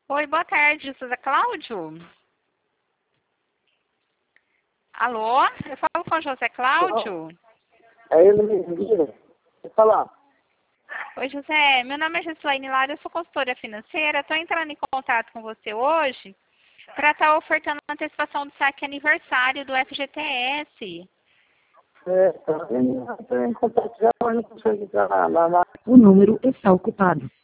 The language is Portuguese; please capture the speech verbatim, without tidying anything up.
Oi, boa tarde, José Cláudio. Alô? Eu falo com o José Cláudio? É ele mesmo, diga. Vou falar. Oi, José. Meu nome é Gislaine Lara, eu sou consultora financeira. Estou entrando em contato com você hoje para estar ofertando a antecipação do saque aniversário do F G T S. É, tá. Eu entrei em contato já, mas não consigo entrar lá, lá, lá. O número está ocupado.